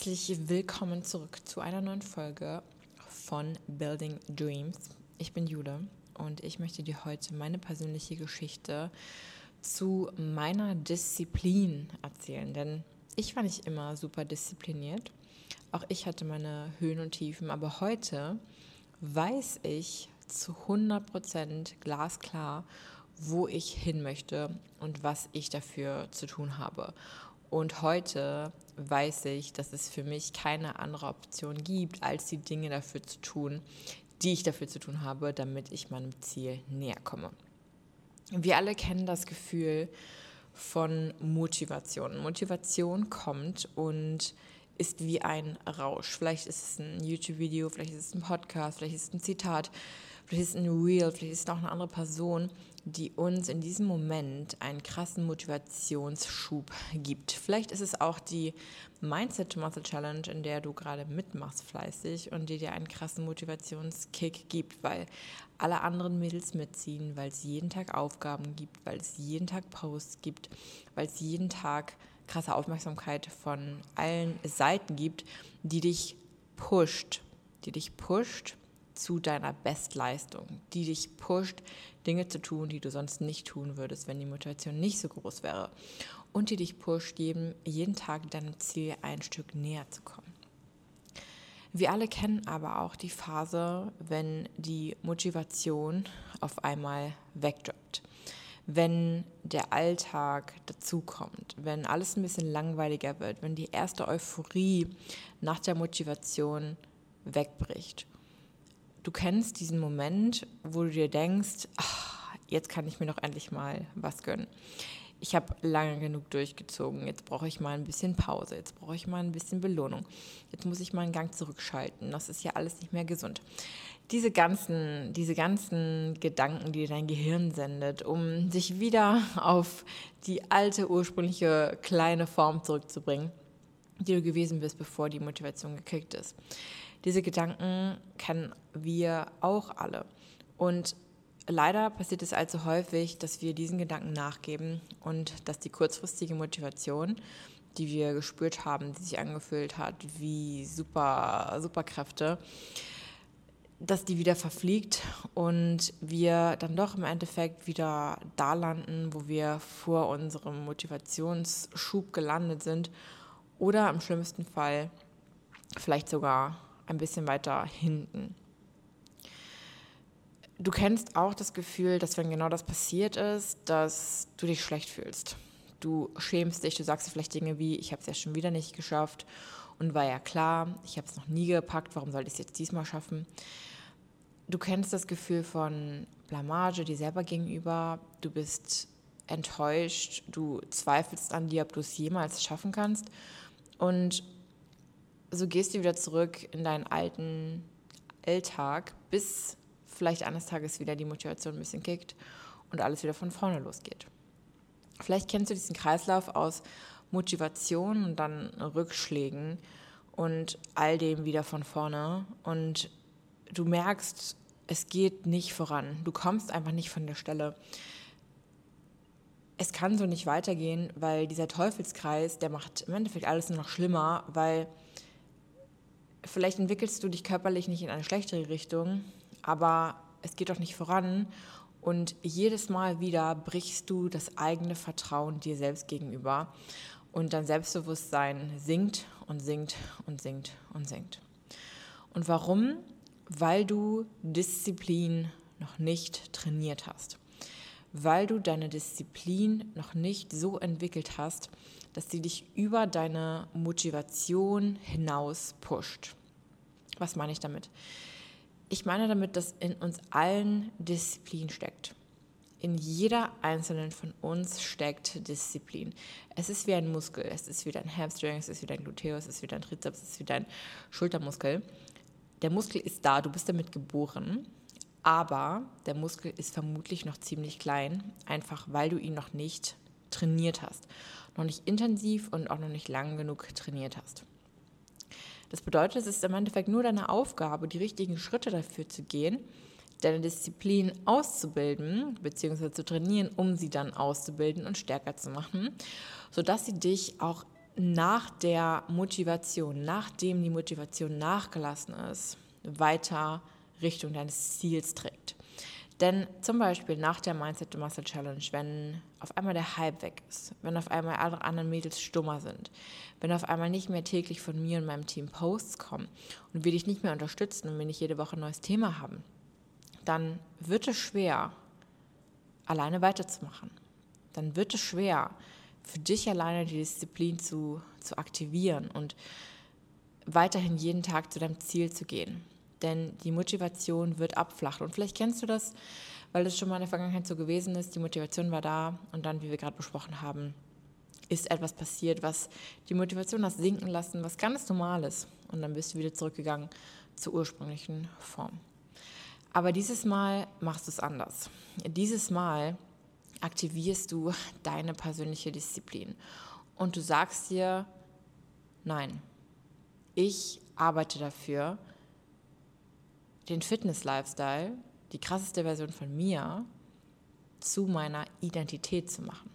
Herzlich willkommen zurück zu einer neuen Folge von Building Dreams. Ich bin Jule und ich möchte dir heute meine persönliche Geschichte zu meiner Disziplin erzählen, denn ich war nicht immer super diszipliniert. Auch ich hatte meine Höhen und Tiefen, aber heute weiß ich zu 100% glasklar, wo ich hin möchte und was ich dafür zu tun habe. Und heute weiß ich, dass es für mich keine andere Option gibt, als die Dinge dafür zu tun, die ich dafür zu tun habe, damit ich meinem Ziel näher komme. Wir alle kennen das Gefühl von Motivation. Motivation kommt und ist wie ein Rausch. Vielleicht ist es ein YouTube-Video, vielleicht ist es ein Podcast, vielleicht ist es ein Zitat, vielleicht ist es ein Reel, vielleicht ist es auch eine andere Person, die uns in diesem Moment einen krassen Motivationsschub gibt. Vielleicht ist es auch die Mindset-to-Muscle-Challenge, in der du gerade mitmachst fleißig und die dir einen krassen Motivationskick gibt, weil alle anderen Mädels mitziehen, weil es jeden Tag Aufgaben gibt, weil es jeden Tag Posts gibt, weil es jeden Tag krasse Aufmerksamkeit von allen Seiten gibt, die dich pusht zu deiner Bestleistung, die dich pusht, Dinge zu tun, die du sonst nicht tun würdest, wenn die Motivation nicht so groß wäre. Und die dich pusht, jeden Tag deinem Ziel ein Stück näher zu kommen. Wir alle kennen aber auch die Phase, wenn die Motivation auf einmal wegdroppt. Wenn der Alltag dazukommt, wenn alles ein bisschen langweiliger wird, wenn die erste Euphorie nach der Motivation wegbricht. Du kennst diesen Moment, wo du dir denkst, jetzt kann ich mir doch endlich mal was gönnen. Ich habe lange genug durchgezogen, jetzt brauche ich mal ein bisschen Pause, jetzt brauche ich mal ein bisschen Belohnung. Jetzt muss ich mal einen Gang zurückschalten, das ist ja alles nicht mehr gesund. Diese ganzen Gedanken, die dein Gehirn sendet, um sich wieder auf die alte, ursprüngliche, kleine Form zurückzubringen, die du gewesen bist, bevor die Motivation gekickt ist. Diese Gedanken kennen wir auch alle. Und leider passiert es allzu häufig, dass wir diesen Gedanken nachgeben und dass die kurzfristige Motivation, die wir gespürt haben, die sich angefühlt hat wie Superkräfte, dass die wieder verfliegt und wir dann doch im Endeffekt wieder da landen, wo wir vor unserem Motivationsschub gelandet sind oder im schlimmsten Fall vielleicht sogar ein bisschen weiter hinten. Du kennst auch das Gefühl, dass wenn genau das passiert ist, dass du dich schlecht fühlst. Du schämst dich, du sagst dir vielleicht Dinge wie, ich habe es ja schon wieder nicht geschafft und war ja klar, ich habe es noch nie gepackt, warum soll ich es jetzt diesmal schaffen? Du kennst das Gefühl von Blamage dir selber gegenüber, du bist enttäuscht, du zweifelst an dir, ob du es jemals schaffen kannst und so gehst du wieder zurück in deinen alten Alltag, bis vielleicht eines Tages wieder die Motivation ein bisschen kickt und alles wieder von vorne losgeht. Vielleicht kennst du diesen Kreislauf aus Motivation und dann Rückschlägen und all dem wieder von vorne und du merkst, es geht nicht voran. Du kommst einfach nicht von der Stelle. Es kann so nicht weitergehen, weil dieser Teufelskreis, der macht im Endeffekt alles nur noch schlimmer, weil vielleicht entwickelst du dich körperlich nicht in eine schlechtere Richtung, aber es geht doch nicht voran und jedes Mal wieder brichst du das eigene Vertrauen dir selbst gegenüber und dein Selbstbewusstsein sinkt und sinkt und sinkt und sinkt. Und warum? Weil du Disziplin noch nicht trainiert hast. Weil du deine Disziplin noch nicht so entwickelt hast, dass sie dich über deine Motivation hinaus pusht. Was meine ich damit? Ich meine damit, dass in uns allen Disziplin steckt. In jeder einzelnen von uns steckt Disziplin. Es ist wie ein Muskel, es ist wie dein Hamstring, es ist wie dein Gluteus, es ist wie dein Trizeps, es ist wie dein Schultermuskel. Der Muskel ist da, du bist damit geboren, aber der Muskel ist vermutlich noch ziemlich klein, einfach weil du ihn noch nicht trainiert hast. Noch nicht intensiv und auch noch nicht lang genug trainiert hast. Das bedeutet, es ist im Endeffekt nur deine Aufgabe, die richtigen Schritte dafür zu gehen, deine Disziplin auszubilden bzw. zu trainieren, um sie dann auszubilden und stärker zu machen, sodass sie dich auch nachdem die Motivation nachgelassen ist, weiter Richtung deines Ziels trägt. Denn zum Beispiel nach der Mindset to Muscle Challenge, wenn auf einmal der Hype weg ist, wenn auf einmal alle anderen Mädels stummer sind, wenn auf einmal nicht mehr täglich von mir und meinem Team Posts kommen und wir dich nicht mehr unterstützen und wir nicht jede Woche ein neues Thema haben, dann wird es schwer, alleine weiterzumachen. Dann wird es schwer, für dich alleine die Disziplin zu aktivieren und weiterhin jeden Tag zu deinem Ziel zu gehen. Denn die Motivation wird abflachen. Und vielleicht kennst du das, weil es schon mal in der Vergangenheit so gewesen ist. Die Motivation war da und dann, wie wir gerade besprochen haben, ist etwas passiert, was die Motivation hat sinken lassen, was ganz normal ist. Und dann bist du wieder zurückgegangen zur ursprünglichen Form. Aber dieses Mal machst du es anders. Dieses Mal aktivierst du deine persönliche Disziplin. Und du sagst dir, nein, ich arbeite dafür, den Fitness-Lifestyle, die krasseste Version von mir, zu meiner Identität zu machen.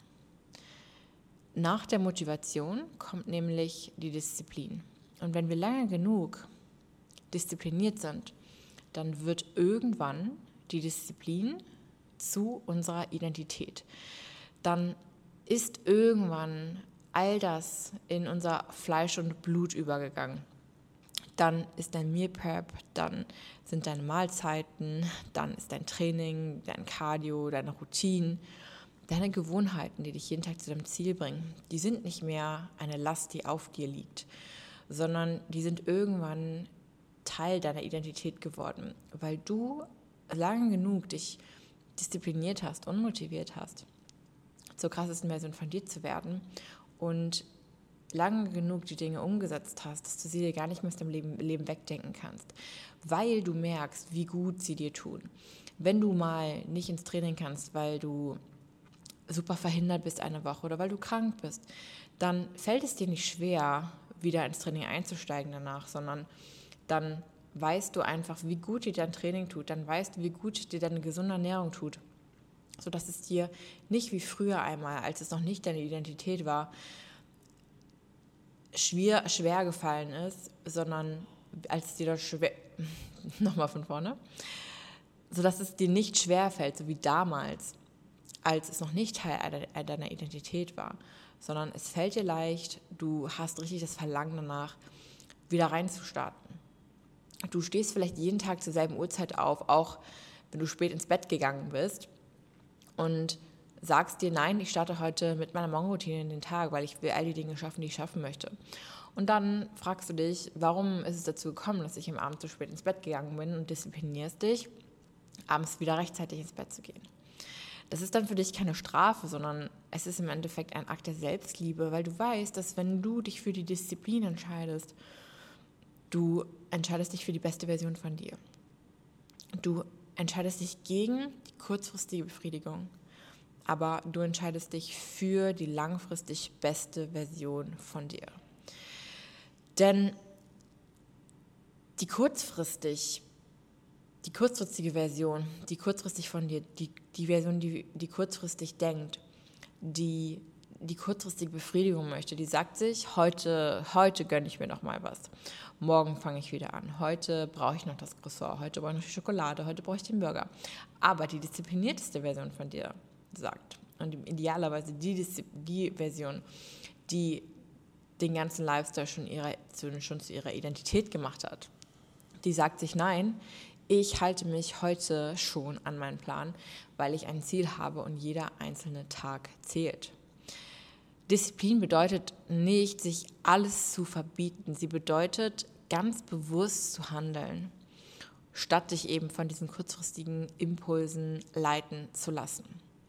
Nach der Motivation kommt nämlich die Disziplin. Und wenn wir lange genug diszipliniert sind, dann wird irgendwann die Disziplin zu unserer Identität. Dann ist irgendwann all das in unser Fleisch und Blut übergegangen. Dann ist dein Meal Prep, dann sind deine Mahlzeiten, dann ist dein Training, dein Cardio, deine Routinen, deine Gewohnheiten, die dich jeden Tag zu deinem Ziel bringen. Die sind nicht mehr eine Last, die auf dir liegt, sondern die sind irgendwann Teil deiner Identität geworden, weil du lange genug dich diszipliniert hast und motiviert hast, zur krassesten Version von dir zu werden und lange genug die Dinge umgesetzt hast, dass du sie dir gar nicht mehr aus deinem Leben wegdenken kannst, weil du merkst, wie gut sie dir tun. Wenn du mal nicht ins Training kannst, weil du super verhindert bist eine Woche oder weil du krank bist, dann fällt es dir nicht schwer, wieder ins Training einzusteigen danach, sondern dann weißt du einfach, wie gut dir dein Training tut, dann weißt du, wie gut dir deine gesunde Ernährung tut, sodass es dir nicht wie früher einmal, als es noch nicht deine Identität war, schwer gefallen ist, sondern als es dir dort nochmal von vorne, sodass es dir nicht schwer fällt, so wie damals, als es noch nicht Teil deiner Identität war, sondern es fällt dir leicht, du hast richtig das Verlangen danach, wieder reinzustarten. Du stehst vielleicht jeden Tag zur selben Uhrzeit auf, auch wenn du spät ins Bett gegangen bist und sagst dir, nein, ich starte heute mit meiner Morgenroutine in den Tag, weil ich will all die Dinge schaffen, die ich schaffen möchte. Und dann fragst du dich, warum ist es dazu gekommen, dass ich am Abend so spät ins Bett gegangen bin und disziplinierst dich, abends wieder rechtzeitig ins Bett zu gehen. Das ist dann für dich keine Strafe, sondern es ist im Endeffekt ein Akt der Selbstliebe, weil du weißt, dass wenn du dich für die Disziplin entscheidest, du entscheidest dich für die beste Version von dir. Du entscheidest dich gegen die kurzfristige Befriedigung, aber du entscheidest dich für die langfristig beste Version von dir. Denn die kurzfristige Version, die kurzfristig von dir, die Version, die kurzfristig denkt, die kurzfristige Befriedigung möchte, die sagt sich, heute gönne ich mir noch mal was. Morgen fange ich wieder an. Heute brauche ich noch das Croissant, heute brauche ich noch die Schokolade, heute brauche ich den Burger. Aber die disziplinierteste Version von dir sagt, und idealerweise die Version, die den ganzen Lifestyle schon zu ihrer Identität gemacht hat, die sagt sich, nein, ich halte mich heute schon an meinen Plan, weil ich ein Ziel habe und jeder einzelne Tag zählt. Disziplin bedeutet nicht, sich alles zu verbieten. Sie bedeutet, ganz bewusst zu handeln, statt dich eben von diesen kurzfristigen Impulsen leiten zu lassen.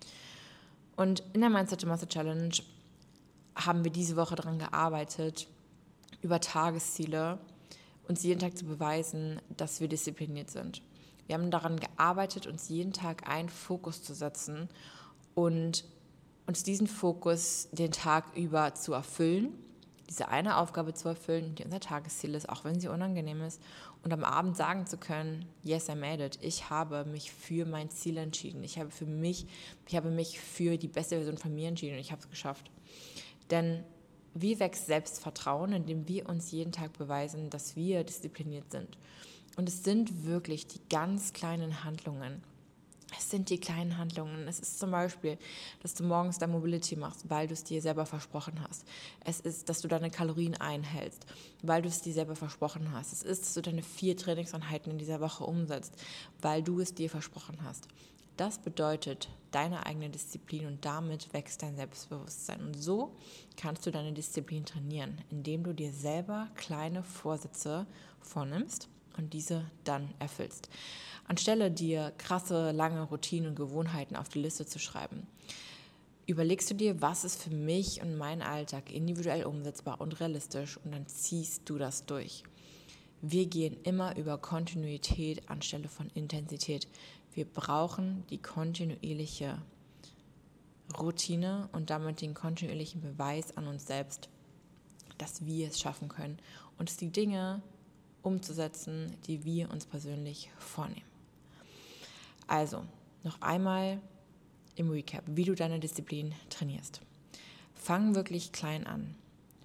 Und in der Mindset to Muscle Challenge haben wir diese Woche daran gearbeitet, über Tagesziele uns jeden Tag zu beweisen, dass wir diszipliniert sind. Wir haben daran gearbeitet, uns jeden Tag einen Fokus zu setzen und uns diesen Fokus den Tag über zu erfüllen, diese eine Aufgabe zu erfüllen, die unser Tagesziel ist, auch wenn sie unangenehm ist, und am Abend sagen zu können, yes, I made it, ich habe mich für mein Ziel entschieden, ich habe mich für die beste Version von mir entschieden und ich habe es geschafft. Denn Wie wächst Selbstvertrauen, indem wir uns jeden Tag beweisen, dass wir diszipliniert sind? Und es sind wirklich die ganz kleinen Handlungen. Es sind die kleinen Handlungen. Es ist zum Beispiel, dass du morgens dein Mobility machst, weil du es dir selber versprochen hast. Es ist, dass du deine Kalorien einhältst, weil du es dir selber versprochen hast. Es ist, dass du deine 4 Trainingseinheiten in dieser Woche umsetzt, weil du es dir versprochen hast. Das bedeutet deine eigene Disziplin und damit wächst dein Selbstbewusstsein. Und so kannst du deine Disziplin trainieren, indem du dir selber kleine Vorsätze vornimmst und diese dann erfüllst. Anstelle dir krasse, lange Routinen und Gewohnheiten auf die Liste zu schreiben, überlegst du dir, was ist für mich und meinen Alltag individuell umsetzbar und realistisch und dann ziehst du das durch. Wir gehen immer über Kontinuität anstelle von Intensität. Wir brauchen die kontinuierliche Routine und damit den kontinuierlichen Beweis an uns selbst, dass wir es schaffen können und es die Dinge umzusetzen, die wir uns persönlich vornehmen. Also, noch einmal im Recap, wie du deine Disziplin trainierst. Fang wirklich klein an.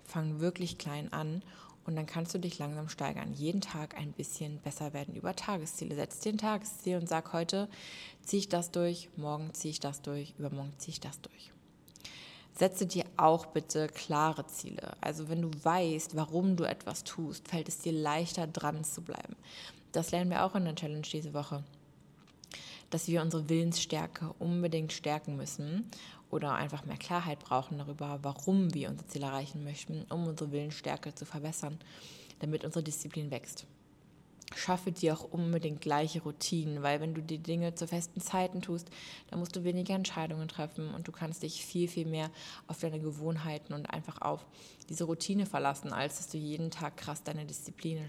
Und dann kannst du dich langsam steigern. Jeden Tag ein bisschen besser werden über Tagesziele. Setz dir ein Tagesziel und sag, heute ziehe ich das durch, morgen ziehe ich das durch, übermorgen ziehe ich das durch. Setze dir auch bitte klare Ziele. Also wenn du weißt, warum du etwas tust, fällt es dir leichter, dran zu bleiben. Das lernen wir auch in der Challenge diese Woche, dass wir unsere Willensstärke unbedingt stärken müssen oder einfach mehr Klarheit brauchen darüber, warum wir unser Ziel erreichen möchten, um unsere Willensstärke zu verbessern, damit unsere Disziplin wächst. Schaffe dir auch unbedingt gleiche Routinen, weil wenn du die Dinge zu festen Zeiten tust, dann musst du weniger Entscheidungen treffen und du kannst dich viel, viel mehr auf deine Gewohnheiten und einfach auf diese Routine verlassen, als dass du jeden Tag krass deine Disziplin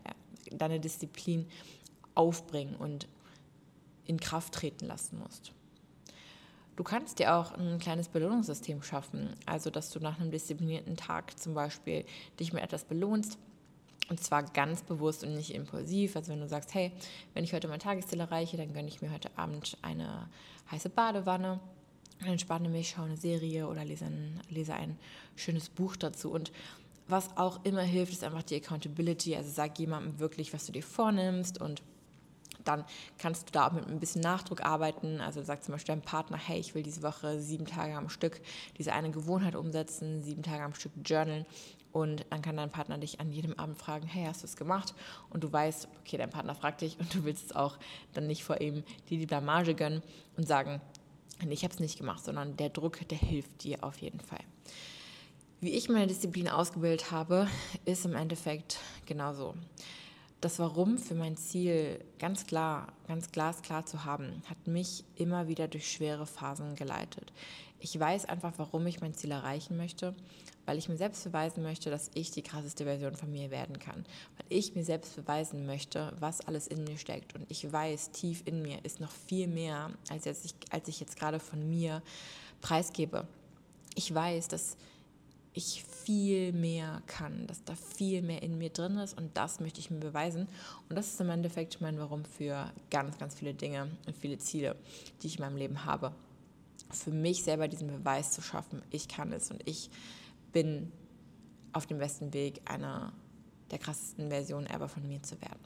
aufbringen und in Kraft treten lassen musst. Du kannst dir auch ein kleines Belohnungssystem schaffen, also dass du nach einem disziplinierten Tag zum Beispiel dich mit etwas belohnst, und zwar ganz bewusst und nicht impulsiv. Also wenn du sagst, hey, wenn ich heute mein Tagesziel erreiche, dann gönne ich mir heute Abend eine heiße Badewanne, entspanne mich, schaue eine Serie oder lese ein schönes Buch dazu. Und was auch immer hilft, ist einfach die Accountability. Also sag jemandem wirklich, was du dir vornimmst und dann kannst du da auch mit ein bisschen Nachdruck arbeiten. Also sag zum Beispiel deinem Partner, hey, ich will diese Woche 7 Tage am Stück diese eine Gewohnheit umsetzen, 7 Tage am Stück journalen. Und dann kann dein Partner dich an jedem Abend fragen, hey, hast du es gemacht? Und du weißt, okay, dein Partner fragt dich und du willst es auch dann nicht vor ihm dir die Blamage gönnen und sagen, nee, ich habe es nicht gemacht, sondern der Druck, der hilft dir auf jeden Fall. Wie ich meine Disziplin ausgebildet habe, ist im Endeffekt genauso. Das Warum für mein Ziel ganz glasklar zu haben, hat mich immer wieder durch schwere Phasen geleitet. Ich weiß einfach, warum ich mein Ziel erreichen möchte, weil ich mir selbst beweisen möchte, dass ich die krasseste Version von mir werden kann. Weil ich mir selbst beweisen möchte, was alles in mir steckt. Und ich weiß, tief in mir ist noch viel mehr, als ich jetzt gerade von mir preisgebe. Ich weiß, dass ich viel mehr kann, dass da viel mehr in mir drin ist und das möchte ich mir beweisen. Und das ist im Endeffekt mein Warum für ganz, ganz viele Dinge und viele Ziele, die ich in meinem Leben habe. Für mich selber diesen Beweis zu schaffen, ich kann es und ich bin auf dem besten Weg, einer der krassesten Versionen ever von mir zu werden.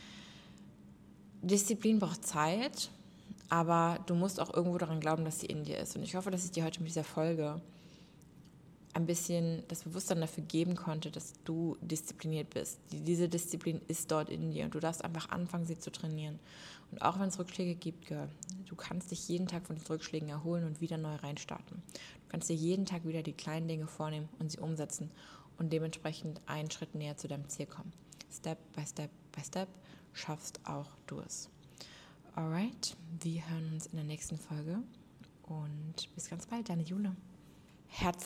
Disziplin braucht Zeit, aber du musst auch irgendwo daran glauben, dass sie in dir ist. Und ich hoffe, dass ich dir heute mit dieser Folge ein bisschen das Bewusstsein dafür geben konnte, dass du diszipliniert bist. Diese Disziplin ist dort in dir und du darfst einfach anfangen, sie zu trainieren. Und auch wenn es Rückschläge gibt, Girl, du kannst dich jeden Tag von den Rückschlägen erholen und wieder neu reinstarten. Du kannst dir jeden Tag wieder die kleinen Dinge vornehmen und sie umsetzen und dementsprechend einen Schritt näher zu deinem Ziel kommen. Step by Step by Step schaffst auch du es. Alright, wir hören uns in der nächsten Folge und bis ganz bald, deine Jule. Herzlich